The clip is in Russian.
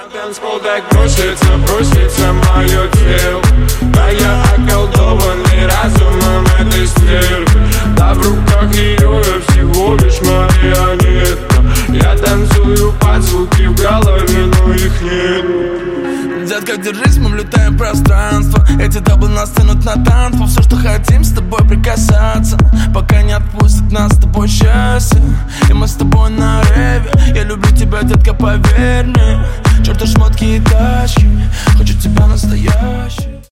Танцпол так бросится мое тело. Да я околдованный разумом этой стервы. Да в руках ее я всего лишь марионетка. Я танцую под звуки в голове, но их нет. Детка, держись, мы влетаем в пространство. Эти даблы нас тянут на танцпол. Все, что хотим, с тобой прикасаться, пока не отпустит нас с тобой счастье. И мы с тобой на реве. Я люблю тебя, детка, поверь мне. Чёрта шмотки и тачки, хочу тебя настоящий.